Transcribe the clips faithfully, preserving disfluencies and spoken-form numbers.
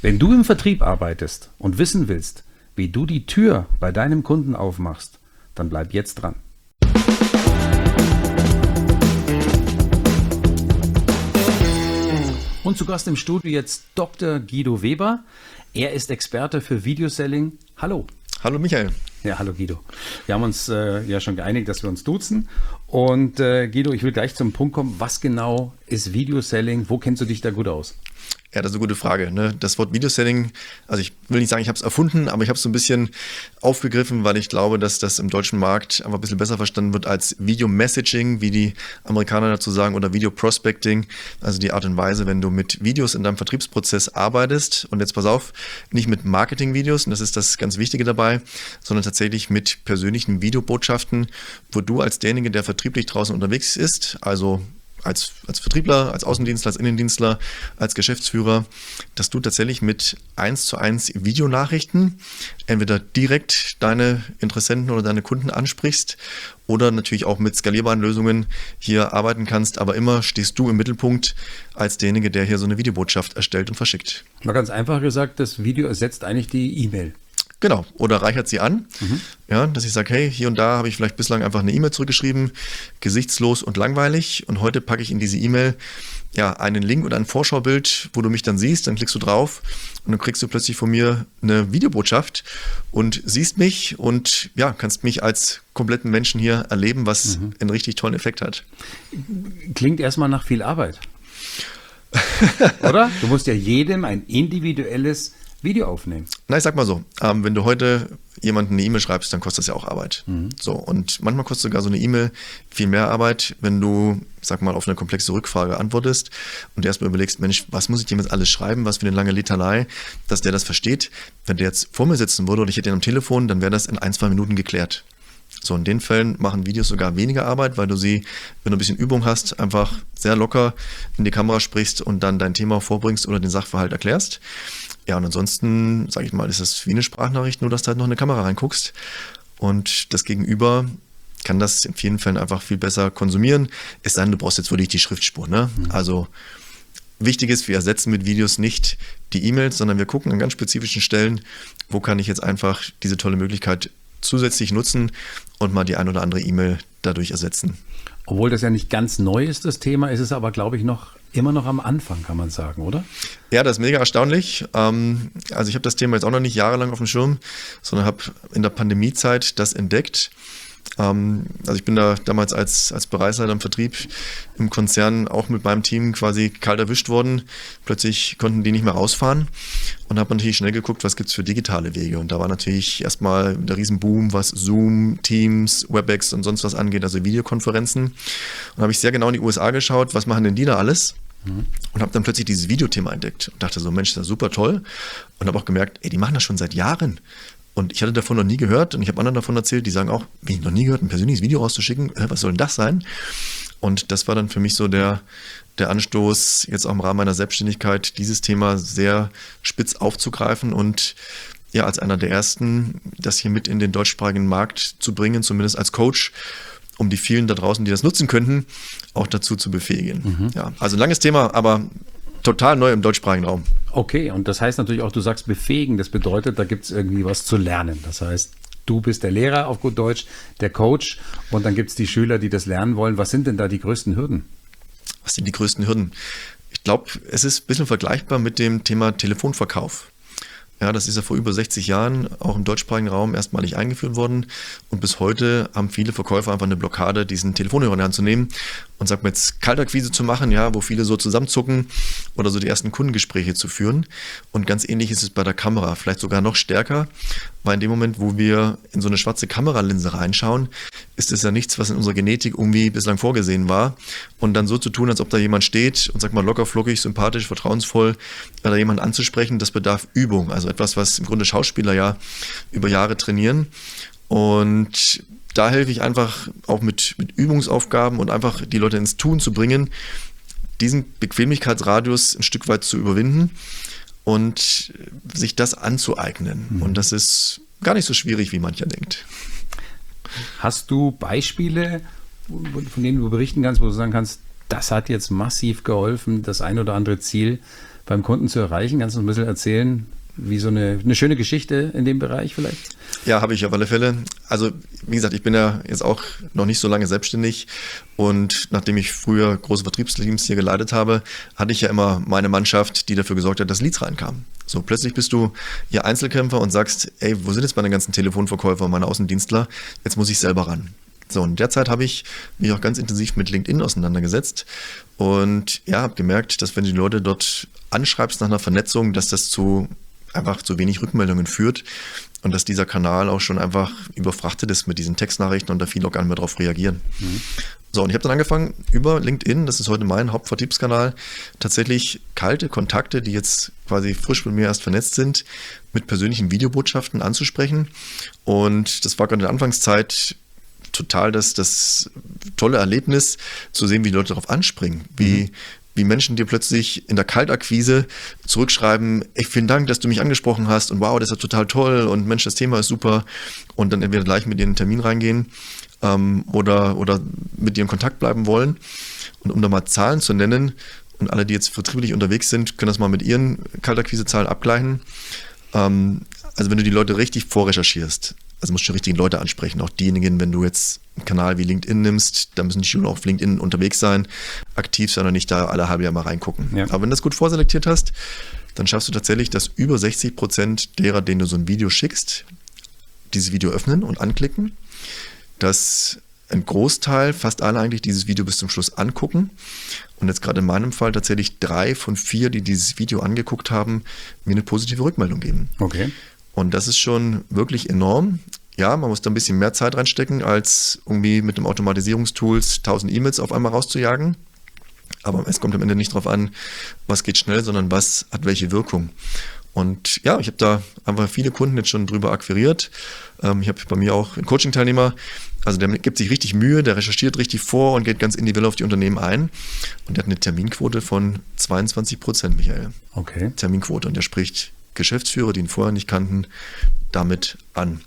Wenn du im Vertrieb arbeitest und wissen willst, wie du die Tür bei deinem Kunden aufmachst, dann bleib jetzt dran. Und zu Gast im Studio jetzt Doktor Guido Weber. Er ist Experte für Videoselling. Hallo. Hallo Michael. Ja, hallo Guido. Wir haben uns äh, ja schon geeinigt, dass wir uns duzen. Und äh, Guido, ich will gleich zum Punkt kommen. Was genau ist Videoselling? Wo kennst du dich da gut aus? Ja, das ist eine gute Frage. Ne? Das Wort Videoselling, also ich will nicht sagen, ich habe es erfunden, aber ich habe es so ein bisschen aufgegriffen, weil ich glaube, dass das im deutschen Markt einfach ein bisschen besser verstanden wird als Video-Messaging, wie die Amerikaner dazu sagen, oder Video-Prospecting, also die Art und Weise, wenn du mit Videos in deinem Vertriebsprozess arbeitest. Und jetzt pass auf, nicht mit Marketing-Videos, und das ist das ganz Wichtige dabei, sondern tatsächlich mit persönlichen Videobotschaften, wo du als derjenige, der vertrieblich draußen unterwegs ist, also Als, als Vertriebler, als Außendienstler, als Innendienstler, als Geschäftsführer, dass du tatsächlich mit eins zu eins Videonachrichten entweder direkt deine Interessenten oder deine Kunden ansprichst oder natürlich auch mit skalierbaren Lösungen hier arbeiten kannst, aber immer stehst du im Mittelpunkt als derjenige, der hier so eine Videobotschaft erstellt und verschickt. Mal ganz einfach gesagt, das Video ersetzt eigentlich die E-Mail. Genau, oder reichert sie an, mhm. ja, dass ich sage, hey, hier und da habe ich vielleicht bislang einfach eine E-Mail zurückgeschrieben, gesichtslos und langweilig, und heute packe ich in diese E-Mail ja einen Link oder ein Vorschaubild, wo du mich dann siehst, dann klickst du drauf und dann kriegst du plötzlich von mir eine Videobotschaft und siehst mich und ja, kannst mich als kompletten Menschen hier erleben, was mhm. einen richtig tollen Effekt hat. Klingt erstmal nach viel Arbeit, oder? Du musst ja jedem ein individuelles Video aufnehmen. Na, ich sag mal so, ähm, wenn du heute jemandem eine E-Mail schreibst, dann kostet das ja auch Arbeit. Mhm. So, und manchmal kostet sogar so eine E-Mail viel mehr Arbeit, wenn du, sag mal, auf eine komplexe Rückfrage antwortest und erstmal überlegst, Mensch, was muss ich dem jetzt alles schreiben, was für eine lange Litanei, dass der das versteht. Wenn der jetzt vor mir sitzen würde oder ich hätte ihn am Telefon, dann wäre das in ein, zwei Minuten geklärt. So, in den Fällen machen Videos sogar weniger Arbeit, weil du sie, wenn du ein bisschen Übung hast, einfach sehr locker in die Kamera sprichst und dann dein Thema vorbringst oder den Sachverhalt erklärst. Ja, und ansonsten, sage ich mal, ist das wie eine Sprachnachricht, nur dass du halt noch in eine Kamera reinguckst. Und das Gegenüber kann das in vielen Fällen einfach viel besser konsumieren. Es sei denn, du brauchst jetzt wirklich die Schriftspur. Ne? Mhm. Also wichtig ist, wir ersetzen mit Videos nicht die E-Mails, sondern wir gucken an ganz spezifischen Stellen, wo kann ich jetzt einfach diese tolle Möglichkeit zusätzlich nutzen und mal die ein oder andere E-Mail dadurch ersetzen. Obwohl das ja nicht ganz neu ist, das Thema, ist es aber, glaube ich, noch immer noch am Anfang, kann man sagen, oder? Ja, das ist mega erstaunlich. Also ich habe das Thema jetzt auch noch nicht jahrelang auf dem Schirm, sondern habe in der Pandemiezeit das entdeckt. Also ich bin da damals als, als Bereichsleiter im Vertrieb im Konzern auch mit meinem Team quasi kalt erwischt worden. Plötzlich konnten die nicht mehr rausfahren und habe natürlich schnell geguckt, was gibt es für digitale Wege. Und da war natürlich erstmal der Riesenboom, was Zoom, Teams, Webex und sonst was angeht, also Videokonferenzen. Und habe ich sehr genau in die U S A geschaut, was machen denn die da alles? Mhm. Und habe dann plötzlich dieses Videothema entdeckt und dachte so, Mensch, das ist super toll. Und habe auch gemerkt, ey, die machen das schon seit Jahren. Und ich hatte davon noch nie gehört und ich habe anderen davon erzählt, die sagen auch, wie, noch nie gehört, ein persönliches Video rauszuschicken, was soll denn das sein? Und das war dann für mich so der, der Anstoß, jetzt auch im Rahmen meiner Selbstständigkeit, dieses Thema sehr spitz aufzugreifen und ja, als einer der ersten, das hier mit in den deutschsprachigen Markt zu bringen, zumindest als Coach, um die vielen da draußen, die das nutzen könnten, auch dazu zu befähigen. Mhm. Ja, also ein langes Thema, aber total neu im deutschsprachigen Raum. Okay, und das heißt natürlich auch, du sagst befähigen, das bedeutet, da gibt es irgendwie was zu lernen. Das heißt, du bist der Lehrer auf gut Deutsch, der Coach, und dann gibt es die Schüler, die das lernen wollen. Was sind denn da die größten Hürden? Was sind die größten Hürden? Ich glaube, es ist ein bisschen vergleichbar mit dem Thema Telefonverkauf. Ja, das ist ja vor über sechzig Jahren auch im deutschsprachigen Raum erstmalig eingeführt worden. Und bis heute haben viele Verkäufer einfach eine Blockade, diesen Telefonhörer in die Hand zu nehmen und sagt mir jetzt Kaltakquise zu machen, ja, wo viele so zusammenzucken oder so die ersten Kundengespräche zu führen. Und ganz ähnlich ist es bei der Kamera, vielleicht sogar noch stärker, weil in dem Moment, wo wir in so eine schwarze Kameralinse reinschauen, ist es ja nichts, was in unserer Genetik irgendwie bislang vorgesehen war. Und dann so zu tun, als ob da jemand steht und sag mal locker, flockig, sympathisch, vertrauensvoll, da jemand anzusprechen, das bedarf Übung. Also etwas, was im Grunde Schauspieler ja über Jahre trainieren. Und da helfe ich einfach auch mit, mit Übungsaufgaben und einfach die Leute ins Tun zu bringen, diesen Bequemlichkeitsradius ein Stück weit zu überwinden und sich das anzueignen. Mhm. Und das ist gar nicht so schwierig, wie mancher denkt. Hast du Beispiele, von denen du berichten kannst, wo du sagen kannst, das hat jetzt massiv geholfen, das ein oder andere Ziel beim Kunden zu erreichen? Kannst du uns ein bisschen erzählen, wie so eine, eine schöne Geschichte in dem Bereich vielleicht? Ja, habe ich auf alle Fälle. Also wie gesagt, ich bin ja jetzt auch noch nicht so lange selbstständig und nachdem ich früher große Vertriebsteams hier geleitet habe, hatte ich ja immer meine Mannschaft, die dafür gesorgt hat, dass Leads reinkamen. So, plötzlich bist du hier Einzelkämpfer und sagst, ey, wo sind jetzt meine ganzen Telefonverkäufer, meine Außendienstler? Jetzt muss ich selber ran. So, und derzeit habe ich mich auch ganz intensiv mit LinkedIn auseinandergesetzt und ja, habe gemerkt, dass wenn du die Leute dort anschreibst nach einer Vernetzung, dass das zu einfach zu wenig Rückmeldungen führt und dass dieser Kanal auch schon einfach überfrachtet ist mit diesen Textnachrichten und da viele auch gar nicht mehr drauf reagieren. Mhm. So, und ich habe dann angefangen, über LinkedIn, das ist heute mein Hauptvertriebskanal, tatsächlich kalte Kontakte, die jetzt quasi frisch mit mir erst vernetzt sind, mit persönlichen Videobotschaften anzusprechen. Und das war gerade in der Anfangszeit total das, das tolle Erlebnis, zu sehen, wie die Leute darauf anspringen, wie mhm. wie Menschen dir plötzlich in der Kaltakquise zurückschreiben, ey, vielen Dank, dass du mich angesprochen hast und wow, das ist ja total toll und Mensch, das Thema ist super und dann entweder gleich mit dir in den Termin reingehen ähm, oder, oder mit dir in Kontakt bleiben wollen. Und um da mal Zahlen zu nennen und alle, die jetzt vertrieblich unterwegs sind, können das mal mit ihren Kaltakquise-Zahlen abgleichen. Ähm, also wenn du die Leute richtig vorrecherchierst, also musst du die richtigen Leute ansprechen, auch diejenigen, wenn du jetzt einen Kanal wie LinkedIn nimmst, dann müssen die schon auf LinkedIn unterwegs sein, aktiv sein und nicht da alle halbe Jahr mal reingucken. Ja. Aber wenn du das gut vorselektiert hast, dann schaffst du tatsächlich, dass über sechzig Prozent derer, denen du so ein Video schickst, dieses Video öffnen und anklicken, dass ein Großteil, fast alle eigentlich, dieses Video bis zum Schluss angucken und jetzt gerade in meinem Fall tatsächlich drei von vier, die dieses Video angeguckt haben, mir eine positive Rückmeldung geben. Okay. Und das ist schon wirklich enorm. Ja, man muss da ein bisschen mehr Zeit reinstecken, als irgendwie mit dem Automatisierungstools tausend E-Mails auf einmal rauszujagen. Aber es kommt am Ende nicht darauf an, was geht schnell, sondern was hat welche Wirkung. Und ja, ich habe da einfach viele Kunden jetzt schon drüber akquiriert. Ähm, ich habe bei mir auch einen Coaching-Teilnehmer, also der gibt sich richtig Mühe, der recherchiert richtig vor und geht ganz individuell auf die Unternehmen ein. Und der hat eine Terminquote von zweiundzwanzig Prozent, Michael. Okay. Terminquote. Und der spricht Geschäftsführer, die ihn vorher nicht kannten, damit an.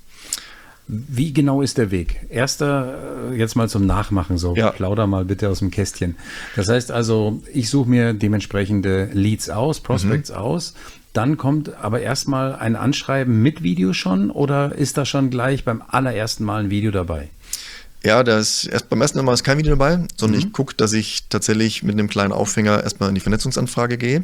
Wie genau ist der Weg? Erster, jetzt mal zum Nachmachen, so ja. Plauder mal bitte aus dem Kästchen. Das heißt also, ich suche mir dementsprechende Leads aus, Prospects mhm. aus, dann kommt aber erstmal ein Anschreiben mit Video schon oder ist da schon gleich beim allerersten Mal ein Video dabei? Ja, das erst beim ersten Mal ist kein Video dabei, sondern mhm. ich gucke, dass ich tatsächlich mit einem kleinen Aufhänger erstmal in die Vernetzungsanfrage gehe.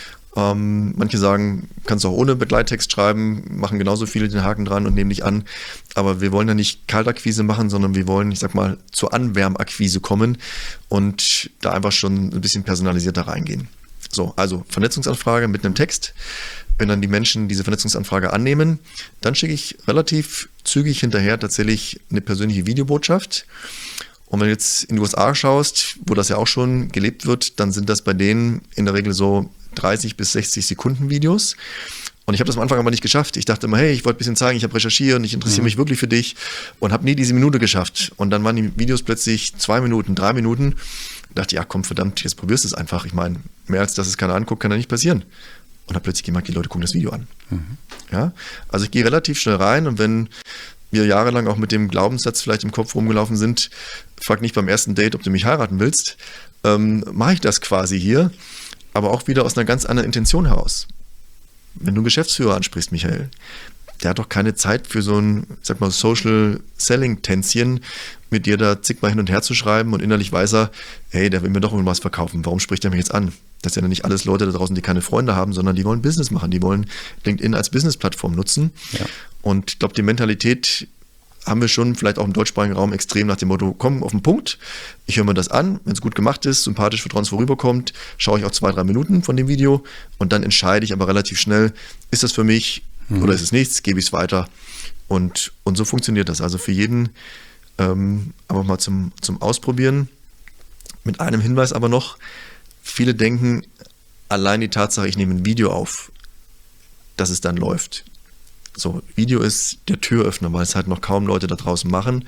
Ähm, manche sagen, kannst du auch ohne Begleittext schreiben, machen genauso viele den Haken dran und nehmen dich an. Aber wir wollen ja nicht Kaltakquise machen, sondern wir wollen, ich sag mal, zur Anwärmakquise kommen und da einfach schon ein bisschen personalisierter reingehen. So, also Vernetzungsanfrage mit einem Text. Wenn dann die Menschen diese Vernetzungsanfrage annehmen, dann schicke ich relativ zügig hinterher tatsächlich eine persönliche Videobotschaft. Und wenn du jetzt in die U S A schaust, wo das ja auch schon gelebt wird, dann sind das bei denen in der Regel so dreißig bis sechzig Sekunden Videos. Und ich habe das am Anfang aber nicht geschafft. Ich dachte immer, hey, ich wollte ein bisschen zeigen, ich habe recherchiert und ich interessiere mhm. mich wirklich für dich und habe nie diese Minute geschafft. Und dann waren die Videos plötzlich zwei Minuten, drei Minuten. Ich dachte, ja komm, verdammt, jetzt probierst du es einfach. Ich meine, mehr als dass es keiner anguckt, kann ja nicht passieren. Und habe plötzlich gemerkt, die Leute gucken das Video an. Mhm. Ja? Also ich gehe relativ schnell rein und wenn wir jahrelang auch mit dem Glaubenssatz vielleicht im Kopf rumgelaufen sind, frag nicht beim ersten Date, ob du mich heiraten willst, ähm, mache ich das quasi hier, aber auch wieder aus einer ganz anderen Intention heraus. Wenn du einen Geschäftsführer ansprichst, Michael, der hat doch keine Zeit für so ein, sag mal, Social-Selling-Tänzchen, mit dir da zigmal hin und her zu schreiben und innerlich weiß er, hey, der will mir doch irgendwas verkaufen, warum spricht er mich jetzt an? Das sind ja nicht alles Leute da draußen, die keine Freunde haben, sondern die wollen Business machen, die wollen LinkedIn als Business-Plattform nutzen. Ja. Und ich glaube, die Mentalität haben wir schon vielleicht auch im deutschsprachigen Raum extrem nach dem Motto, komm auf den Punkt, ich höre mir das an, wenn es gut gemacht ist, sympathisch, vertrauensvoll rüberkommt, schaue ich auch zwei, drei Minuten von dem Video und dann entscheide ich aber relativ schnell, ist das für mich mhm. oder ist es nichts, gebe ich es weiter. Und, und so funktioniert das. Also für jeden ähm, aber mal zum, zum Ausprobieren. Mit einem Hinweis aber noch, viele denken, allein die Tatsache, ich nehme ein Video auf, dass es dann läuft. So, Video ist der Türöffner, weil es halt noch kaum Leute da draußen machen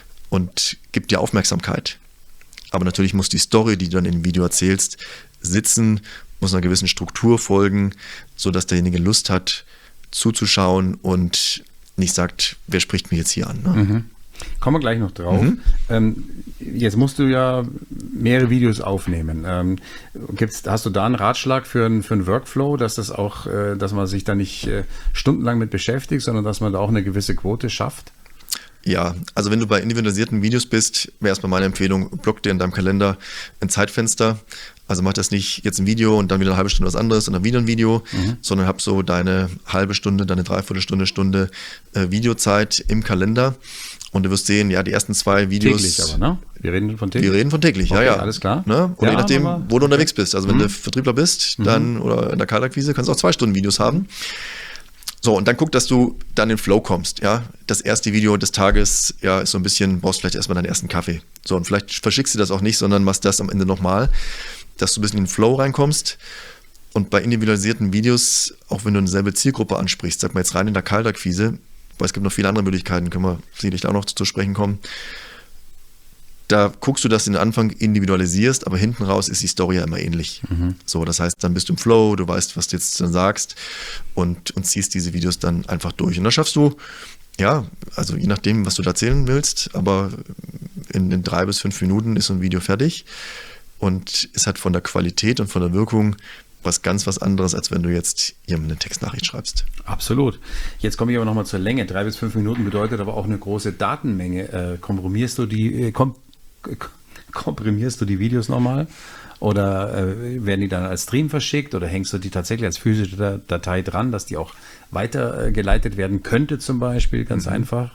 und gibt dir Aufmerksamkeit. Aber natürlich muss die Story, die du dann im Video erzählst, sitzen, muss einer gewissen Struktur folgen, sodass derjenige Lust hat, zuzuschauen und nicht sagt, wer spricht mir jetzt hier an. Ne? Mhm. Kommen wir gleich noch drauf. Mhm. Ähm, jetzt musst du ja mehrere Videos aufnehmen. Ähm, gibt's, hast du da einen Ratschlag für, ein, für einen Workflow, dass das auch, äh, dass man sich da nicht äh, stundenlang mit beschäftigt, sondern dass man da auch eine gewisse Quote schafft? Ja, also wenn du bei individualisierten Videos bist, wäre erstmal meine Empfehlung, block dir in deinem Kalender ein Zeitfenster. Also mach das nicht jetzt ein Video und dann wieder eine halbe Stunde was anderes und dann wieder ein Video, mhm. sondern hab so deine halbe Stunde, deine Dreiviertelstunde, Stunde äh, Videozeit im Kalender. Und du wirst sehen, ja, die ersten zwei Videos. Täglich aber, ne? Wir reden von täglich. Wir reden von täglich, okay, ja, ja. Alles klar. Ne? Oder ja, je nachdem, aber, wo du okay. unterwegs bist. Also wenn mhm. du Vertriebler bist, dann mhm. oder in der Kaltakquise, kannst du auch zwei Stunden Videos haben. So, und dann guck, dass du dann in den Flow kommst, ja. Das erste Video des Tages, ja, ist so ein bisschen, brauchst vielleicht erstmal deinen ersten Kaffee. So, und vielleicht verschickst du das auch nicht, sondern machst das am Ende nochmal, dass du ein bisschen in den Flow reinkommst. Und bei individualisierten Videos, auch wenn du eine selbe Zielgruppe ansprichst, sag mal jetzt rein in der Kaltakquise, weil es gibt noch viele andere Möglichkeiten, können wir sicherlich auch noch zu sprechen kommen. Da guckst du, dass du den Anfang individualisierst, aber hinten raus ist die Story ja immer ähnlich. Mhm. So, das heißt, dann bist du im Flow, du weißt, was du jetzt dann sagst und, und ziehst diese Videos dann einfach durch. Und dann schaffst du, ja, also je nachdem, was du da erzählen willst, aber in, in drei bis fünf Minuten ist so ein Video fertig und es hat von der Qualität und von der Wirkung was ganz was anderes, als wenn du jetzt jemandem eine Textnachricht schreibst. Absolut. Jetzt komme ich aber nochmal zur Länge. Drei bis fünf Minuten bedeutet aber auch eine große Datenmenge. Äh, komprimierst du die, äh, kom komprimierst du die Videos nochmal? Oder äh, werden die dann als Stream verschickt oder hängst du die tatsächlich als physische Datei dran, dass die auch weitergeleitet äh, werden könnte zum Beispiel, ganz mhm. einfach?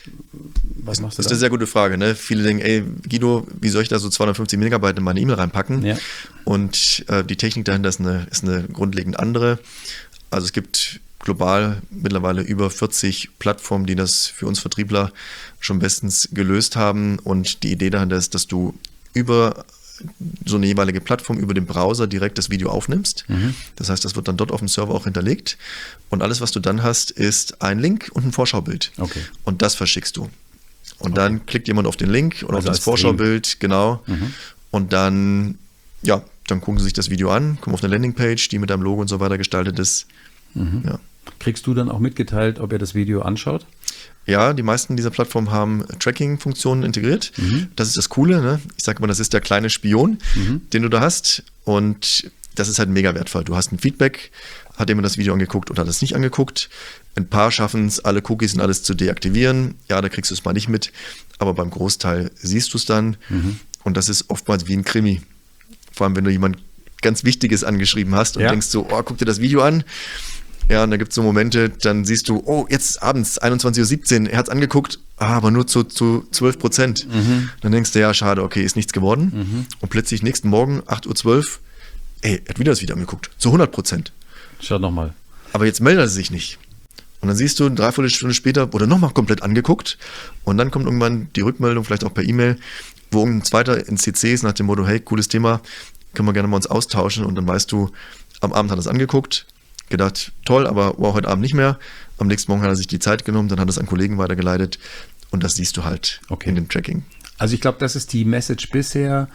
Was machst du da? Das ist eine sehr gute Frage. Ne? Viele denken, ey Guido, wie soll ich da so zweihundertfünfzig Megabyte in meine E-Mail reinpacken? Ja. Und äh, die Technik dahinter ist eine, ist eine grundlegend andere. Also es gibt global mittlerweile über vierzig Plattformen, die das für uns Vertriebler schon bestens gelöst haben. Und die Idee dahinter ist, dass du über so eine jeweilige Plattform über den Browser direkt das Video aufnimmst. Mhm. Das heißt, das wird dann dort auf dem Server auch hinterlegt. Und alles, was du dann hast, ist ein Link und ein Vorschaubild. Okay. Und das verschickst du. Und okay. dann klickt jemand auf den Link oder also auf das Vorschaubild, Stream. Genau. Mhm. Und dann, ja, dann gucken sie sich das Video an, kommen auf eine Landingpage, die mit deinem Logo und so weiter gestaltet ist. Mhm. Ja. Kriegst du dann auch mitgeteilt, ob er das Video anschaut? Ja, die meisten dieser Plattformen haben Tracking-Funktionen integriert. Mhm. Das ist das Coole. Ne? Ich sage immer, das ist der kleine Spion, mhm. den du da hast. Und das ist halt mega wertvoll. Du hast ein Feedback, hat jemand das Video angeguckt oder hat es nicht angeguckt. Ein paar schaffen es, alle Cookies und alles zu deaktivieren. Ja, da kriegst du es mal nicht mit. Aber beim Großteil siehst du es dann. Mhm. Und das ist oftmals wie ein Krimi. Vor allem, wenn du jemand ganz Wichtiges angeschrieben hast und ja. denkst so, oh, guck dir das Video an. Ja, und da gibt es so Momente, dann siehst du, oh, jetzt abends, einundzwanzig Uhr siebzehn, er hat es angeguckt, ah, aber nur zu, zu zwölf Prozent. Mhm. Dann denkst du, ja, schade, okay, ist nichts geworden. Mhm. Und plötzlich nächsten Morgen, acht Uhr zwölf, ey, er hat wieder das Video angeguckt, zu hundert Prozent. Schau nochmal. Aber jetzt meldet er sich nicht. Und dann siehst du, eine Dreiviertelstunde später wurde nochmal komplett angeguckt. Und dann kommt irgendwann die Rückmeldung, vielleicht auch per E-Mail, wo irgendein zweiter in C C ist nach dem Motto, hey, cooles Thema, können wir gerne mal uns austauschen. Und dann weißt du, am Abend hat er es angeguckt, gedacht, toll, aber wow, heute Abend nicht mehr. Am nächsten Morgen hat er sich die Zeit genommen, dann hat er es an Kollegen weitergeleitet und das siehst du halt okay. in dem Tracking. Also ich glaube, das ist die Message bisher.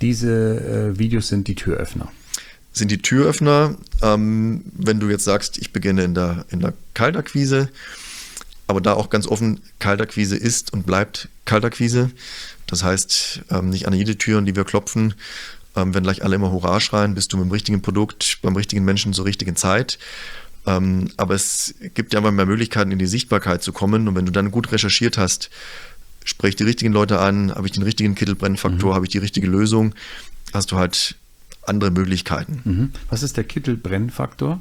Diese äh, Videos sind die Türöffner. Sind die Türöffner, ähm, wenn du jetzt sagst, ich beginne in der, in der Kaltakquise, aber da auch ganz offen, Kaltakquise ist und bleibt Kaltakquise. Das heißt, ähm, nicht an jede Tür, an die wir klopfen, Ähm, wenn gleich alle immer Hurra schreien, bist du mit dem richtigen Produkt, beim richtigen Menschen zur richtigen Zeit. Ähm, aber es gibt ja immer mehr Möglichkeiten, in die Sichtbarkeit zu kommen. Und wenn du dann gut recherchiert hast, sprich die richtigen Leute an, habe ich den richtigen Kittelbrennfaktor, mhm. habe ich die richtige Lösung, hast du halt andere Möglichkeiten. Mhm. Was ist der Kittelbrennfaktor?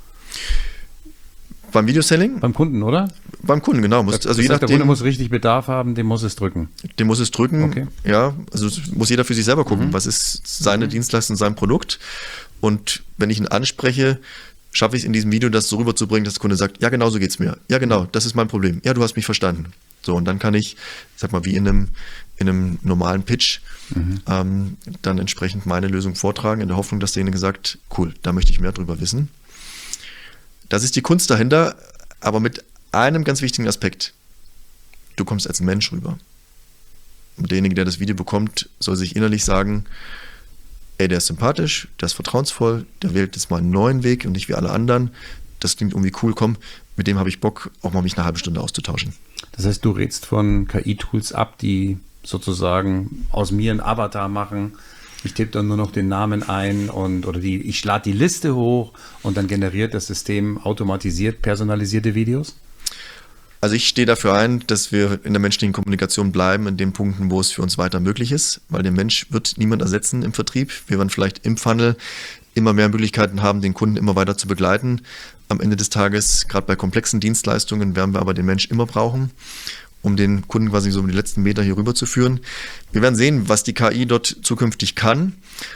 Beim Videoselling? Beim Kunden, oder? Beim Kunden, genau. Muss, also das je heißt, nachdem, der Kunde muss richtig Bedarf haben, dem muss es drücken. Dem muss es drücken, okay. ja. Also muss jeder für sich selber gucken, mhm. was ist seine mhm. Dienstleistung, sein Produkt. Und wenn ich ihn anspreche, schaffe ich es in diesem Video, das so rüberzubringen, dass der Kunde sagt, ja, genau so geht es mir. Ja, genau, das ist mein Problem. Ja, du hast mich verstanden. So, und dann kann ich, sag mal, wie in einem, in einem normalen Pitch, mhm. ähm, dann entsprechend meine Lösung vortragen, in der Hoffnung, dass derjenige sagt, cool, da möchte ich mehr drüber wissen. Das ist die Kunst dahinter, aber mit einem ganz wichtigen Aspekt. Du kommst als Mensch rüber. Und derjenige, der das Video bekommt, soll sich innerlich sagen, ey, der ist sympathisch, der ist vertrauensvoll, der wählt jetzt mal einen neuen Weg und nicht wie alle anderen. das klingt irgendwie cool, komm, mit dem habe ich Bock, auch mal mich eine halbe Stunde auszutauschen. Das heißt, du rätst von K I-Tools ab, die sozusagen aus mir einen Avatar machen. Ich tippe dann nur noch den Namen ein und oder die, ich lade die Liste hoch und dann generiert das System automatisiert personalisierte Videos? Also ich stehe dafür ein, dass wir in der menschlichen Kommunikation bleiben, in den Punkten, wo es für uns weiter möglich ist, weil der Mensch wird niemand ersetzen im Vertrieb. Wir werden vielleicht im Funnel immer mehr Möglichkeiten haben, den Kunden immer weiter zu begleiten. Am Ende des Tages, gerade bei komplexen Dienstleistungen, werden wir aber den Mensch immer brauchen, um den Kunden quasi so um die letzten Meter hier rüber zu führen. Wir werden sehen, was die K I dort zukünftig kann.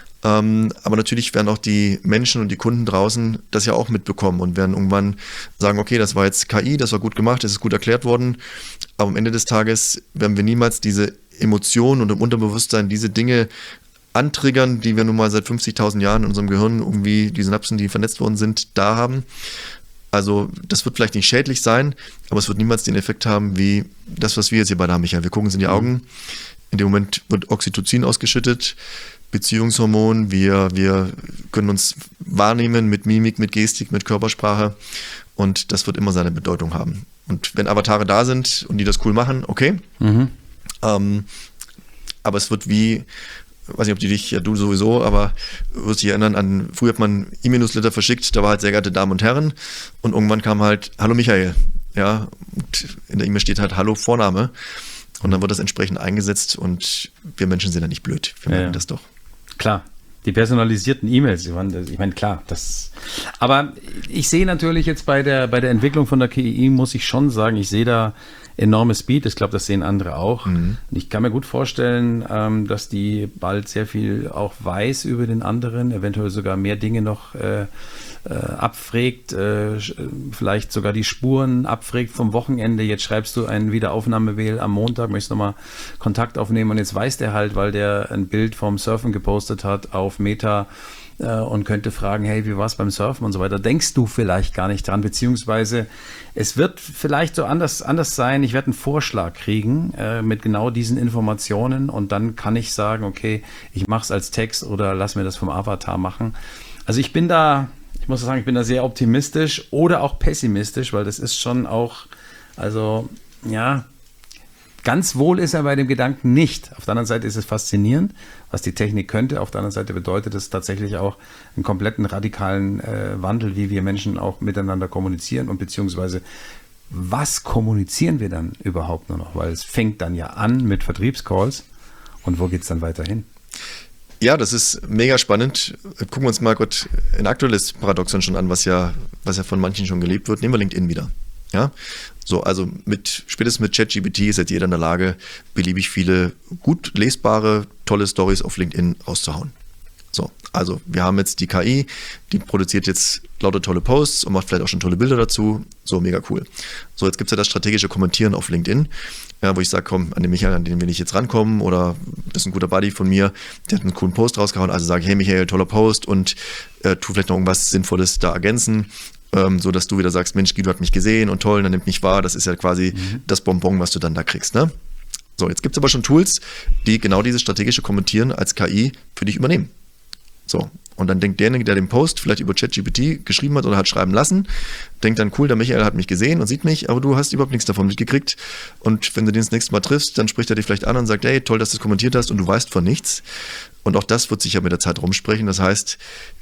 Ähm, aber natürlich werden auch die Menschen und die Kunden draußen das ja auch mitbekommen und werden irgendwann sagen, okay, das war jetzt K I, das war gut gemacht, das ist gut erklärt worden. Aber am Ende des Tages werden wir niemals diese Emotionen und im Unterbewusstsein diese Dinge antriggern, die wir nun mal seit fünfzigtausend Jahren in unserem Gehirn irgendwie, die Synapsen, die vernetzt worden sind, da haben. Also das wird vielleicht nicht schädlich sein, aber es wird niemals den Effekt haben, wie das, was wir jetzt hier beide haben, Michael. Wir gucken uns in die Augen, in dem Moment wird Oxytocin ausgeschüttet, Beziehungshormon, wir, wir können uns wahrnehmen mit Mimik, mit Gestik, mit Körpersprache und das wird immer seine Bedeutung haben. Und wenn Avatare da sind und die das cool machen, okay, mhm. ähm, aber es wird wie, weiß nicht, ob die dich, ja du sowieso, aber wirst dich erinnern an, früher hat man E-Mail-Newsletter verschickt, da war halt sehr geehrte Damen und Herren und irgendwann kam halt, hallo Michael, ja, und in der E-Mail steht halt hallo Vorname und dann wird das entsprechend eingesetzt und wir Menschen sind ja nicht blöd, wir merken ja, das doch. Klar, die personalisierten E-Mails, ich meine, ich meine, klar, das, aber ich sehe natürlich jetzt bei der, bei der Entwicklung von der K I, muss ich schon sagen, ich sehe da enorme Speed, ich glaube, das sehen andere auch. Mhm. Und ich kann mir gut vorstellen, ähm, dass die bald sehr viel auch weiß über den anderen, eventuell sogar mehr Dinge noch äh, äh, abfragt, äh, vielleicht sogar die Spuren abfragt vom Wochenende. Jetzt schreibst du einen Wiederaufnahmewähl am Montag, möchtest nochmal Kontakt aufnehmen und jetzt weiß der halt, weil der ein Bild vom Surfen gepostet hat auf Meta und könnte fragen, hey, wie war es beim Surfen und so weiter. Denkst du vielleicht gar nicht dran, beziehungsweise es wird vielleicht so anders, anders sein, ich werde einen Vorschlag kriegen äh, mit genau diesen Informationen und dann kann ich sagen, okay, ich mache es als Text oder lass mir das vom Avatar machen. Also ich bin da, ich muss sagen, ich bin da sehr optimistisch oder auch pessimistisch, weil das ist schon auch, also ja, ganz wohl ist er bei dem Gedanken nicht. Auf der anderen Seite ist es faszinierend, was die Technik könnte. Auf der anderen Seite bedeutet es tatsächlich auch einen kompletten radikalen äh, Wandel, wie wir Menschen auch miteinander kommunizieren und beziehungsweise was kommunizieren wir dann überhaupt nur noch? Weil es fängt dann ja an mit Vertriebscalls und wo geht es dann weiter hin? Ja, das ist mega spannend. Gucken wir uns mal Gott ein aktuelles Paradoxon schon an, was ja, was ja von manchen schon gelebt wird. Nehmen wir LinkedIn wieder. Ja, so, also mit, spätestens mit ChatGPT ist jetzt jeder in der Lage, beliebig viele gut lesbare, tolle Stories auf LinkedIn rauszuhauen. So, also wir haben jetzt die K I, die produziert jetzt lauter tolle Posts und macht vielleicht auch schon tolle Bilder dazu. So, mega cool. So, jetzt gibt es ja das strategische Kommentieren auf LinkedIn, ja, wo ich sage, komm, an den Michael, an den will ich jetzt rankommen oder das ist ein guter Buddy von mir, der hat einen coolen Post rausgehauen, also sage, hey Michael, toller Post und äh, tu vielleicht noch irgendwas Sinnvolles da ergänzen. Ähm, so dass du wieder sagst, Mensch, Guido hat mich gesehen und toll, und dann nimmt mich wahr, das ist ja quasi mhm. das Bonbon, was du dann da kriegst. Ne? So, jetzt gibt es aber schon Tools, die genau dieses strategische Kommentieren als K I für dich übernehmen. So, und dann denkt derjenige, der den Post vielleicht über ChatGPT geschrieben hat oder hat schreiben lassen, denkt dann, cool, der Michael hat mich gesehen und sieht mich, aber du hast überhaupt nichts davon mitgekriegt. Und wenn du den das nächste Mal triffst, dann spricht er dich vielleicht an und sagt, hey, toll, dass du es kommentiert hast und du weißt von nichts. Und auch das wird sich ja mit der Zeit rumsprechen. Das heißt,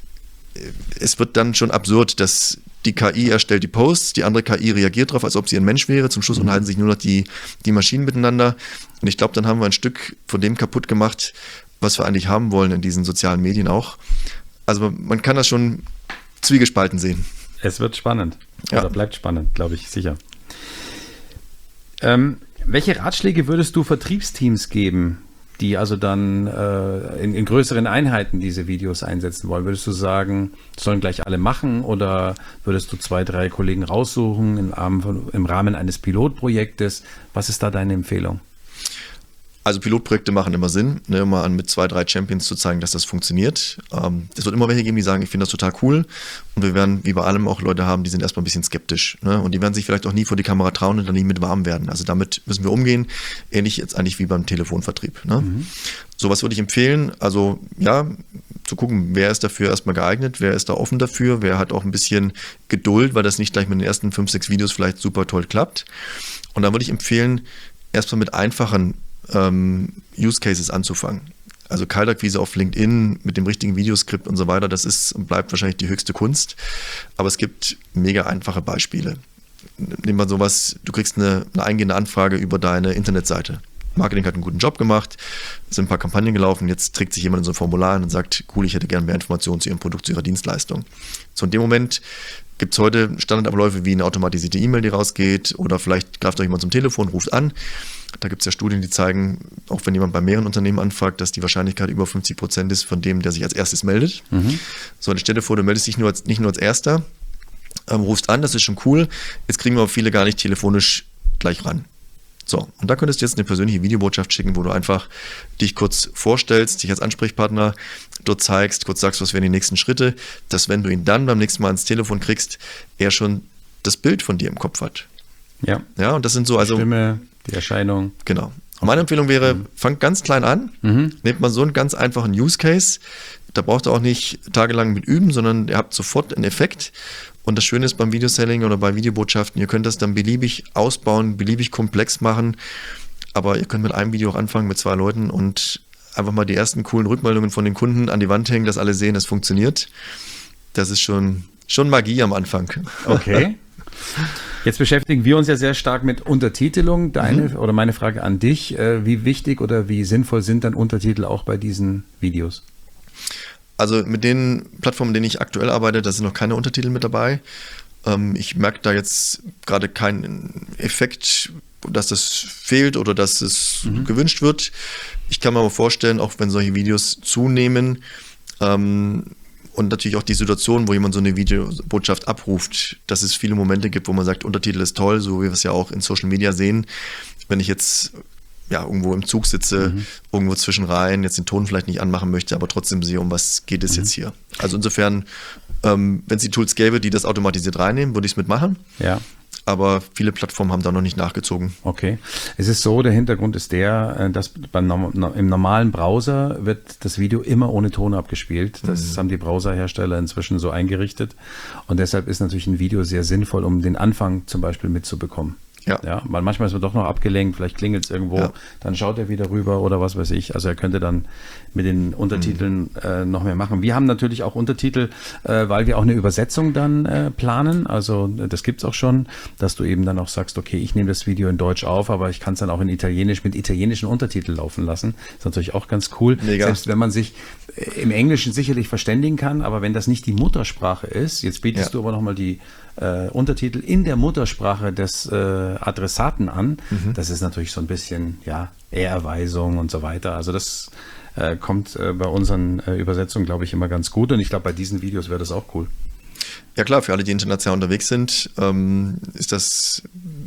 es wird dann schon absurd, dass die K I erstellt die Posts, die andere K I reagiert darauf, als ob sie ein Mensch wäre. Zum Schluss mhm. unterhalten sich nur noch die, die Maschinen miteinander. Und ich glaube, dann haben wir ein Stück von dem kaputt gemacht, was wir eigentlich haben wollen in diesen sozialen Medien auch. Also man kann das schon zwiegespalten sehen. Es wird spannend. Ja. Oder bleibt spannend, glaube ich, sicher. Ähm, welche Ratschläge würdest du Vertriebsteams geben, die also dann äh, in, in größeren Einheiten diese Videos einsetzen wollen? Würdest du sagen, sollen gleich alle machen oder würdest du zwei, drei Kollegen raussuchen im Rahmen, von, im Rahmen eines Pilotprojektes? Was ist da deine Empfehlung? Also Pilotprojekte machen immer Sinn, ne, mal mit zwei, drei Champions zu zeigen, dass das funktioniert. Ähm, es wird immer welche geben, die sagen, ich finde das total cool. Und wir werden wie bei allem auch Leute haben, die sind erstmal ein bisschen skeptisch. Ne? Und die werden sich vielleicht auch nie vor die Kamera trauen und dann nie mit warm werden. Also damit müssen wir umgehen. Ähnlich jetzt eigentlich wie beim Telefonvertrieb. Ne? Mhm. So, was würde ich empfehlen? Also ja, zu gucken, wer ist dafür erstmal geeignet, wer ist da offen dafür, wer hat auch ein bisschen Geduld, weil das nicht gleich mit den ersten fünf, sechs Videos vielleicht super toll klappt. Und dann würde ich empfehlen, erstmal mit einfachen ähm, Use Cases anzufangen. Also Kaltakquise auf LinkedIn mit dem richtigen Videoskript und so weiter, das ist und bleibt wahrscheinlich die höchste Kunst. Aber es gibt mega einfache Beispiele. Nehmen wir sowas, du kriegst eine, eine eingehende Anfrage über deine Internetseite. Marketing hat einen guten Job gemacht, sind ein paar Kampagnen gelaufen, jetzt trägt sich jemand in so ein Formular und sagt, cool, ich hätte gerne mehr Informationen zu Ihrem Produkt, zu Ihrer Dienstleistung. So in dem Moment gibt es heute Standardabläufe wie eine automatisierte E-Mail, die rausgeht, oder vielleicht greift euch jemand zum Telefon, ruft an. Da gibt es ja Studien, die zeigen, auch wenn jemand bei mehreren Unternehmen anfragt, dass die Wahrscheinlichkeit über fünfzig Prozent ist von dem, der sich als erstes meldet. Mhm. So, stell dir vor, du meldest dich nur als, nicht nur als Erster, ähm, rufst an, das ist schon cool. Jetzt kriegen wir aber viele gar nicht telefonisch gleich ran. So, und da könntest du jetzt eine persönliche Videobotschaft schicken, wo du einfach dich kurz vorstellst, dich als Ansprechpartner dort zeigst, kurz sagst, was wären die nächsten Schritte, dass wenn du ihn dann beim nächsten Mal ans Telefon kriegst, er schon das Bild von dir im Kopf hat. Ja. Ja, und das sind so, also. Die Stimme, die Erscheinung. Genau. Und meine Empfehlung wäre, mhm. fangt ganz klein an, mhm. nehmt mal so einen ganz einfachen Use Case, da braucht ihr auch nicht tagelang mit üben, sondern ihr habt sofort einen Effekt. Und das Schöne ist beim Videoselling oder bei Videobotschaften, ihr könnt das dann beliebig ausbauen, beliebig komplex machen, aber ihr könnt mit einem Video auch anfangen, mit zwei Leuten und einfach mal die ersten coolen Rückmeldungen von den Kunden an die Wand hängen, dass alle sehen, es funktioniert. Das ist schon, schon Magie am Anfang. Okay. Jetzt beschäftigen wir uns ja sehr stark mit Untertitelung. Deine mhm. oder meine Frage an dich, wie wichtig oder wie sinnvoll sind dann Untertitel auch bei diesen Videos? Also mit den Plattformen, mit denen ich aktuell arbeite, da sind noch keine Untertitel mit dabei. Ähm, ich merke da jetzt gerade keinen Effekt, dass das fehlt oder dass es mhm. gewünscht wird. Ich kann mir aber vorstellen, auch wenn solche Videos zunehmen ähm, und natürlich auch die Situation, wo jemand so eine Videobotschaft abruft, dass es viele Momente gibt, wo man sagt, Untertitel ist toll, so wie wir es ja auch in Social Media sehen. Wenn ich jetzt ja, irgendwo im Zug sitze, mhm. irgendwo zwischen Reihen, jetzt den Ton vielleicht nicht anmachen möchte, aber trotzdem sehe, um was geht es mhm. jetzt hier. Also insofern, ähm, wenn es die Tools gäbe, die das automatisiert reinnehmen, würde ich es mitmachen. Ja. Aber viele Plattformen haben da noch nicht nachgezogen. Okay. Es ist so, der Hintergrund ist der, dass beim, im normalen Browser wird das Video immer ohne Ton abgespielt. Das mhm. haben die Browserhersteller inzwischen so eingerichtet. Und deshalb ist natürlich ein Video sehr sinnvoll, um den Anfang zum Beispiel mitzubekommen. Ja. ja, weil manchmal ist man doch noch abgelenkt, vielleicht klingelt es irgendwo, ja. dann schaut er wieder rüber oder was weiß ich. Also er könnte dann mit den Untertiteln mhm. äh, noch mehr machen. Wir haben natürlich auch Untertitel, äh, weil wir auch eine Übersetzung dann äh, planen. Also das gibt es auch schon, dass du eben dann auch sagst, okay, ich nehme das Video in Deutsch auf, aber ich kann es dann auch in Italienisch mit italienischen Untertiteln laufen lassen. Das ist natürlich auch ganz cool. Mega. Selbst wenn man sich äh, im Englischen sicherlich verständigen kann, aber wenn das nicht die Muttersprache ist, jetzt bietest ja. du aber nochmal die äh, Untertitel in der Muttersprache des äh, Adressaten an. Mhm. Das ist natürlich so ein bisschen, ja, Ehrerweisung und so weiter. Also das äh, kommt äh, bei unseren äh, Übersetzungen, glaube ich, immer ganz gut. Und ich glaube, bei diesen Videos wäre das auch cool. Ja klar, für alle, die international unterwegs sind, ähm, ist das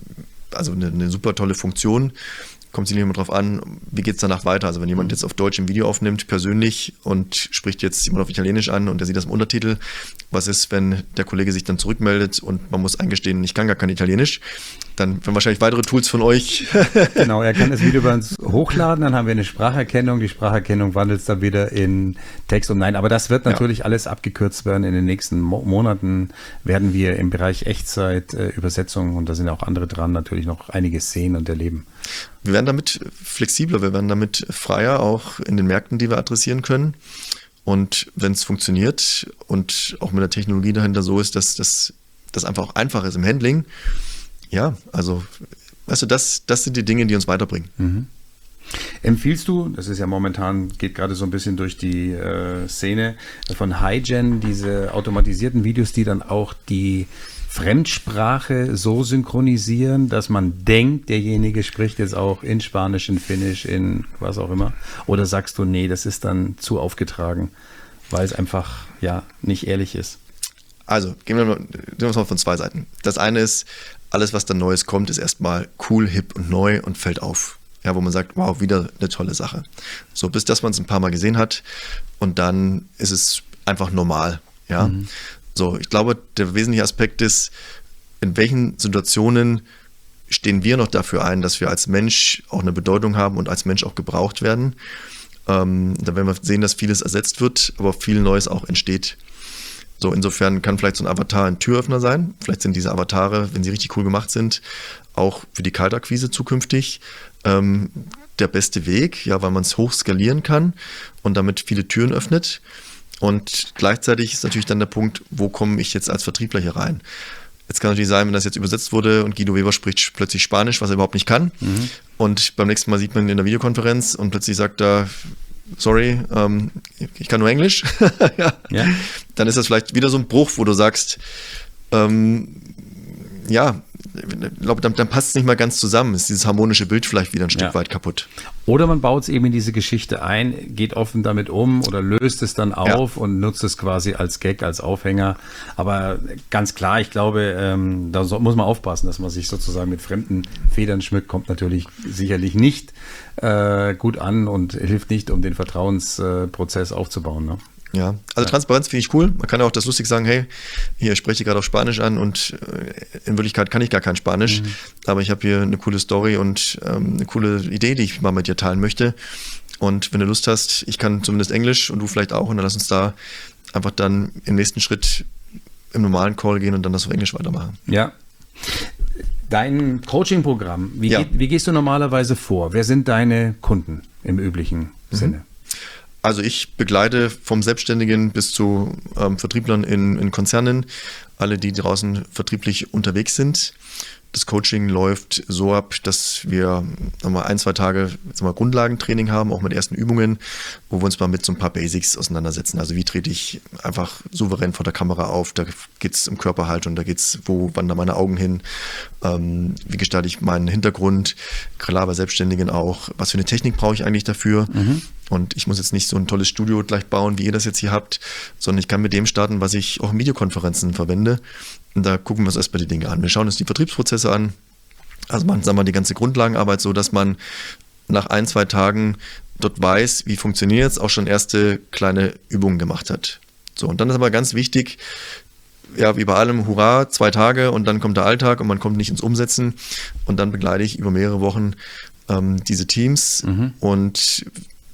also eine, eine super tolle Funktion. Kommt sich nicht immer drauf an, wie geht es danach weiter. Also wenn jemand jetzt auf Deutsch ein Video aufnimmt, persönlich, und spricht jetzt jemand auf Italienisch an und der sieht das im Untertitel, was ist, wenn der Kollege sich dann zurückmeldet und man muss eingestehen, ich kann gar kein Italienisch, dann werden wahrscheinlich weitere Tools von euch. Genau, er kann das Video bei uns hochladen, dann haben wir eine Spracherkennung, die Spracherkennung wandelt es dann wieder in Text um. Nein, aber das wird natürlich ja. alles abgekürzt werden. In den nächsten Mo- Monaten werden wir im Bereich Echtzeit, äh, Übersetzung, und da sind auch andere dran, natürlich noch einiges sehen und erleben. Wir werden damit flexibler, wir werden damit freier, auch in den Märkten, die wir adressieren können. Und wenn es funktioniert und auch mit der Technologie dahinter so ist, dass das dass einfach auch einfach ist im Handling, ja, also, weißt du, das, das sind die Dinge, die uns weiterbringen. Mhm. Empfiehlst du, das ist ja momentan, geht gerade so ein bisschen durch die äh, Szene von HiGen, diese automatisierten Videos, die dann auch die Fremdsprache so synchronisieren, dass man denkt, derjenige spricht jetzt auch in Spanisch, in Finnisch, in was auch immer? Oder sagst du, nee, das ist dann zu aufgetragen, weil es einfach ja nicht ehrlich ist? Also, gehen wir mal, gehen wir mal von zwei Seiten. Das eine ist, alles, was da Neues kommt, ist erstmal cool, hip und neu und fällt auf. Ja, wo man sagt, wow, wieder eine tolle Sache. So, bis dass man es ein paar Mal gesehen hat und dann ist es einfach normal. Ja. Mhm. So, ich glaube, der wesentliche Aspekt ist, in welchen Situationen stehen wir noch dafür ein, dass wir als Mensch auch eine Bedeutung haben und als Mensch auch gebraucht werden. Ähm, da werden wir sehen, dass vieles ersetzt wird, aber viel Neues auch entsteht. So, insofern kann vielleicht so ein Avatar ein Türöffner sein. Vielleicht sind diese Avatare, wenn sie richtig cool gemacht sind, auch für die Kaltakquise zukünftig ähm, der beste Weg, ja, weil man es hoch skalieren kann und damit viele Türen öffnet. Und gleichzeitig ist natürlich dann der Punkt, wo komme ich jetzt als Vertriebler hier rein? Jetzt kann natürlich sein, wenn das jetzt übersetzt wurde und Guido Weber spricht plötzlich Spanisch, was er überhaupt nicht kann. Mhm. Und beim nächsten Mal sieht man ihn in der Videokonferenz und plötzlich sagt er, sorry, ähm, ich kann nur Englisch. ja. Ja. Dann ist das vielleicht wieder so ein Bruch, wo du sagst, ähm, ja, ich glaube, dann, dann passt es nicht mal ganz zusammen. Ist dieses harmonische Bild vielleicht wieder ein Stück ja. weit kaputt. Oder man baut es eben in diese Geschichte ein, geht offen damit um oder löst es dann auf ja. und nutzt es quasi als Gag, als Aufhänger. Aber ganz klar, ich glaube, ähm, da so, muss man aufpassen, dass man sich sozusagen mit fremden Federn schmückt, kommt natürlich sicherlich nicht äh, gut an und hilft nicht, um den Vertrauensprozess äh, aufzubauen. Ne? Ja, also Transparenz finde ich cool. Man kann ja auch das lustig sagen, hey, hier, ich spreche gerade auf Spanisch an und in Wirklichkeit kann ich gar kein Spanisch, mhm. aber ich habe hier eine coole Story und ähm, eine coole Idee, die ich mal mit dir teilen möchte. Und wenn du Lust hast, ich kann zumindest Englisch und du vielleicht auch und dann lass uns da einfach dann im nächsten Schritt im normalen Call gehen und dann das auf Englisch weitermachen. Ja. Dein Coaching-Programm, wie, ja. geht, wie gehst du normalerweise vor? Wer sind deine Kunden im üblichen mhm. Sinne? Also ich begleite vom Selbstständigen bis zu ähm, Vertrieblern in, in Konzernen, alle, die draußen vertrieblich unterwegs sind. Das Coaching läuft so ab, dass wir sagen wir, ein, zwei Tage sagen wir, Grundlagentraining haben, auch mit ersten Übungen, wo wir uns mal mit so ein paar Basics auseinandersetzen. Also wie trete ich einfach souverän vor der Kamera auf, da geht es um Körperhaltung, da geht es, wo wandern meine Augen hin, ähm, wie gestalte ich meinen Hintergrund, klar bei Selbstständigen auch, was für eine Technik brauche ich eigentlich dafür. Mhm. Und ich muss jetzt nicht so ein tolles Studio gleich bauen, wie ihr das jetzt hier habt, sondern ich kann mit dem starten, was ich auch in Videokonferenzen verwende. Und da gucken wir uns erstmal die Dinge an. Wir schauen uns die Vertriebsprozesse an. Also man, sagen wir, die ganze Grundlagenarbeit so, dass man nach ein, zwei Tagen dort weiß, wie funktioniert es, auch schon erste kleine Übungen gemacht hat. So, und dann ist aber ganz wichtig, ja, wie bei allem, hurra, zwei Tage und dann kommt der Alltag und man kommt nicht ins Umsetzen. Und dann begleite ich über mehrere Wochen ähm, diese Teams mhm. und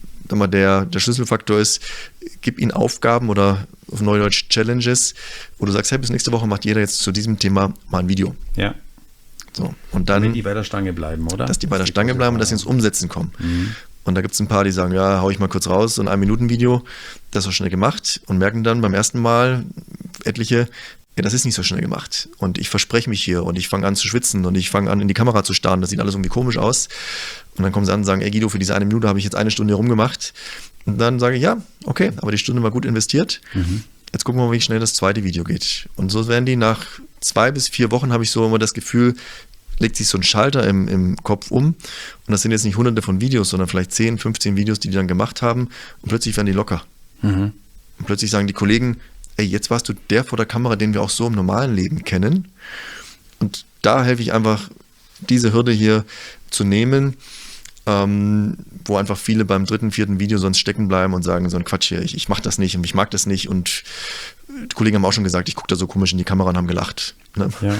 Der, der Schlüsselfaktor ist, gib ihnen Aufgaben oder auf Neudeutsch Challenges, wo du sagst, hey, bis nächste Woche macht jeder jetzt zu diesem Thema mal ein Video. Ja. So, und dann, damit die bei der Stange bleiben, oder? Dass die bei der Stange bleiben und dass sie ins Umsetzen kommen. Mhm. Und da gibt es ein paar, die sagen, ja, hau ich mal kurz raus, so ein Ein-Minuten-Video, das ist schnell gemacht und merken dann beim ersten Mal etliche, ja, das ist nicht so schnell gemacht. Und ich verspreche mich hier und ich fange an zu schwitzen und ich fange an, in die Kamera zu starren. Das sieht alles irgendwie komisch aus. Und dann kommen sie an und sagen, ey Guido, für diese eine Minute habe ich jetzt eine Stunde rumgemacht. Und dann sage ich, ja, okay, aber die Stunde war gut investiert. Mhm. Jetzt gucken wir mal, wie schnell das zweite Video geht. Und so werden die nach zwei bis vier Wochen, habe ich so immer das Gefühl, legt sich so ein Schalter im, im Kopf um. Und das sind jetzt nicht hunderte von Videos, sondern vielleicht zehn, fünfzehn Videos, die die dann gemacht haben. Und plötzlich werden die locker. Mhm. Und plötzlich sagen die Kollegen, ey, jetzt warst du der vor der Kamera, den wir auch so im normalen Leben kennen. Und da helfe ich einfach, diese Hürde hier zu nehmen, ähm, wo einfach viele beim dritten, vierten Video sonst stecken bleiben und sagen, so ein Quatsch hier, ich, ich mache das nicht und ich mag das nicht. Und die Kollegen haben auch schon gesagt, ich gucke da so komisch in die Kamera und haben gelacht. Ne? Ja.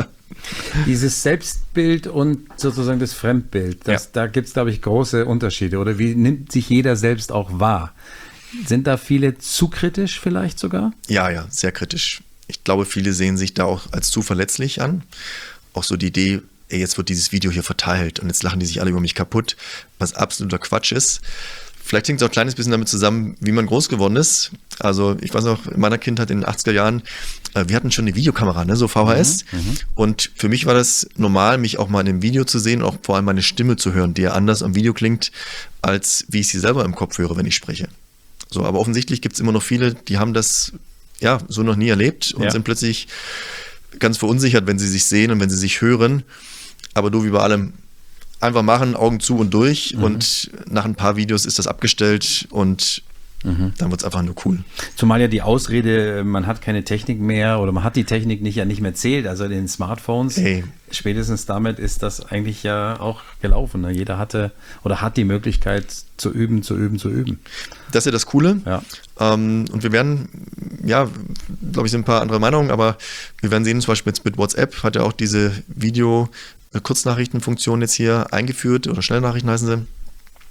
Dieses Selbstbild und sozusagen das Fremdbild, das, ja. da gibt es, glaube ich, große Unterschiede. Oder wie nimmt sich jeder selbst auch wahr? Sind da viele zu kritisch vielleicht sogar? Ja, ja, sehr kritisch. Ich glaube, viele sehen sich da auch als zu verletzlich an. Auch so die Idee, ey, jetzt wird dieses Video hier verteilt und jetzt lachen die sich alle über mich kaputt, was absoluter Quatsch ist. Vielleicht hängt es auch ein kleines bisschen damit zusammen, wie man groß geworden ist. Also ich weiß noch, in meiner Kindheit in den achtziger Jahren, äh, wir hatten schon eine Videokamera, ne, so V H S. Mhm, mhm. Und für mich war das normal, mich auch mal in einem Video zu sehen und auch vor allem meine Stimme zu hören, die ja anders am Video klingt, als wie ich sie selber im Kopf höre, wenn ich spreche. So, aber offensichtlich gibt es immer noch viele, die haben das ja so noch nie erlebt und ja. sind plötzlich ganz verunsichert, wenn sie sich sehen und wenn sie sich hören. Aber du, wie bei allem, einfach machen, Augen zu und durch mhm. und nach ein paar Videos ist das abgestellt und mhm. dann wird es einfach nur cool. Zumal ja die Ausrede, man hat keine Technik mehr oder man hat die Technik nicht ja nicht mehr zählt, also in den Smartphones, hey. spätestens damit ist das eigentlich ja auch gelaufen. Ne? Jeder hatte oder hat die Möglichkeit zu üben, zu üben, zu üben. Das ist ja das Coole. Ja. Ähm, und wir werden, ja, glaube ich, sind ein paar andere Meinungen, aber wir werden sehen, zum Beispiel jetzt mit WhatsApp hat ja auch diese Video- Kurznachrichtenfunktion jetzt hier eingeführt oder Schnellnachrichten heißen sie.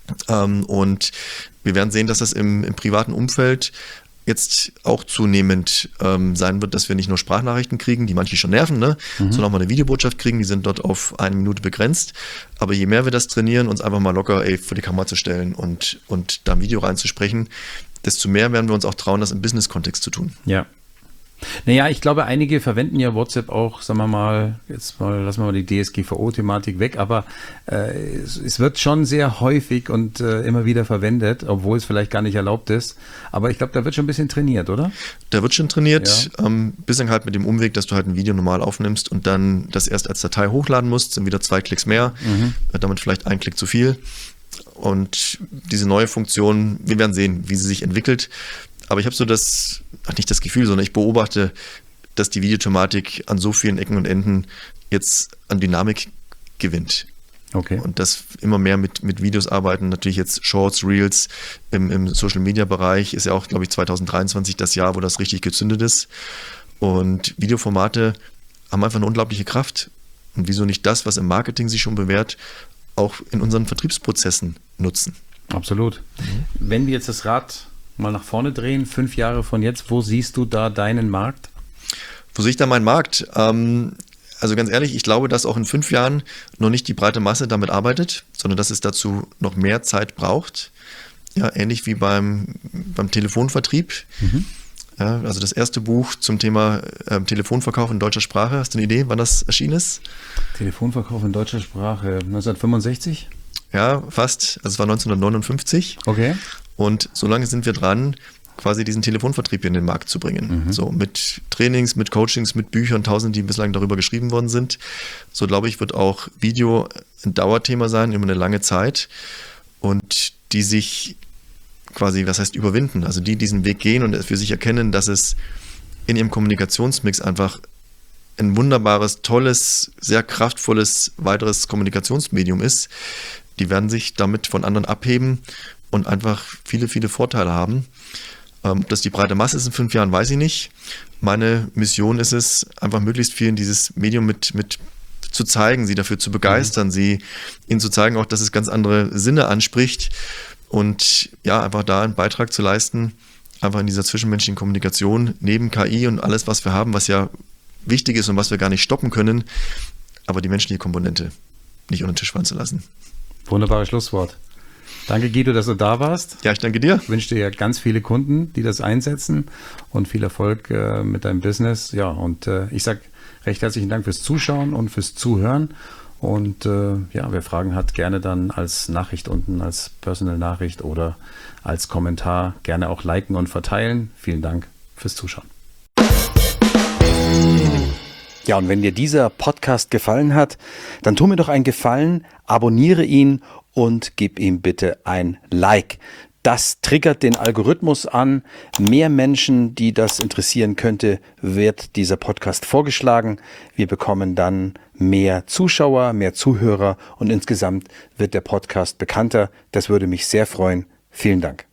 Ähm, und wir werden sehen, dass das im, im privaten Umfeld jetzt auch zunehmend ähm, sein wird, dass wir nicht nur Sprachnachrichten kriegen, die manche schon nerven, ne? Mhm. sondern auch mal eine Videobotschaft kriegen, die sind dort auf eine Minute begrenzt. Aber je mehr wir das trainieren, uns einfach mal locker ey, vor die Kamera zu stellen und, und da ein Video reinzusprechen, desto mehr werden wir uns auch trauen, das im Business-Kontext zu tun. Ja. Naja, ich glaube, einige verwenden ja WhatsApp auch, sagen wir mal, jetzt mal, lassen wir mal die D S G V O-Thematik weg, aber äh, es, es wird schon sehr häufig und äh, immer wieder verwendet, obwohl es vielleicht gar nicht erlaubt ist. Aber ich glaube, da wird schon ein bisschen trainiert, oder? Da wird schon trainiert, ja. ähm, bislang halt mit dem Umweg, dass du halt ein Video normal aufnimmst und dann das erst als Datei hochladen musst, sind wieder zwei Klicks mehr, mhm. damit vielleicht ein Klick zu viel. Und diese neue Funktion, wir werden sehen, wie sie sich entwickelt. Aber ich habe so das, nicht das Gefühl, sondern ich beobachte, dass die Videothematik an so vielen Ecken und Enden jetzt an Dynamik gewinnt. Okay. Und dass immer mehr mit, mit Videos arbeiten, natürlich jetzt Shorts, Reels im, im Social-Media-Bereich ist ja auch, glaube ich, zwanzig dreiundzwanzig das Jahr, wo das richtig gezündet ist. Und Videoformate haben einfach eine unglaubliche Kraft. Und wieso nicht das, was im Marketing sich schon bewährt, auch in unseren Vertriebsprozessen nutzen? Absolut. Mhm. Wenn wir jetzt das Rad mal nach vorne drehen, fünf Jahre von jetzt, wo siehst du da deinen Markt? Wo sehe ich da meinen Markt? Ähm, also ganz ehrlich, ich glaube, dass auch in fünf Jahren noch nicht die breite Masse damit arbeitet, sondern dass es dazu noch mehr Zeit braucht. Ja, ähnlich wie beim, beim Telefonvertrieb. Mhm. Ja, also das erste Buch zum Thema äh, Telefonverkauf in deutscher Sprache. Hast du eine Idee, wann das erschienen ist? Telefonverkauf in deutscher Sprache, neunzehnhundertfünfundsechzig? Ja, fast. Also es war neunzehnhundertneunundfünfzig. Okay. Und so lange sind wir dran, quasi diesen Telefonvertrieb in den Markt zu bringen. Mhm. So mit Trainings, mit Coachings, mit Büchern, tausend, die bislang darüber geschrieben worden sind. So glaube ich, wird auch Video ein Dauerthema sein, über eine lange Zeit. Und die sich quasi, was heißt überwinden? Also die diesen Weg gehen und für sich erkennen, dass es in ihrem Kommunikationsmix einfach ein wunderbares, tolles, sehr kraftvolles weiteres Kommunikationsmedium ist. Die werden sich damit von anderen abheben und einfach viele, viele Vorteile haben. Ob das die breite Masse ist in fünf Jahren, weiß ich nicht. Meine Mission ist es, einfach möglichst vielen dieses Medium mit, mit zu zeigen, sie dafür zu begeistern, mhm. sie ihnen zu zeigen auch, dass es ganz andere Sinne anspricht und ja, einfach da einen Beitrag zu leisten, einfach in dieser zwischenmenschlichen Kommunikation, neben K I und alles, was wir haben, was ja wichtig ist und was wir gar nicht stoppen können, aber die menschliche Komponente nicht unter den Tisch fallen zu lassen. Wunderbares Schlusswort. Danke, Guido, dass du da warst. Ja, ich danke dir. Ich wünsche dir ganz viele Kunden, die das einsetzen und viel Erfolg äh, mit deinem Business. Ja, und äh, ich sage recht herzlichen Dank fürs Zuschauen und fürs Zuhören. Und äh, ja, wer Fragen hat, gerne dann als Nachricht unten, als Personal-Nachricht oder als Kommentar gerne auch liken und verteilen. Vielen Dank fürs Zuschauen. Ja, und wenn dir dieser Podcast gefallen hat, dann tu mir doch einen Gefallen, abonniere ihn und gib ihm bitte ein Like. Das triggert den Algorithmus an. Mehr Menschen, die das interessieren könnte, wird dieser Podcast vorgeschlagen. Wir bekommen dann mehr Zuschauer, mehr Zuhörer und insgesamt wird der Podcast bekannter. Das würde mich sehr freuen. Vielen Dank.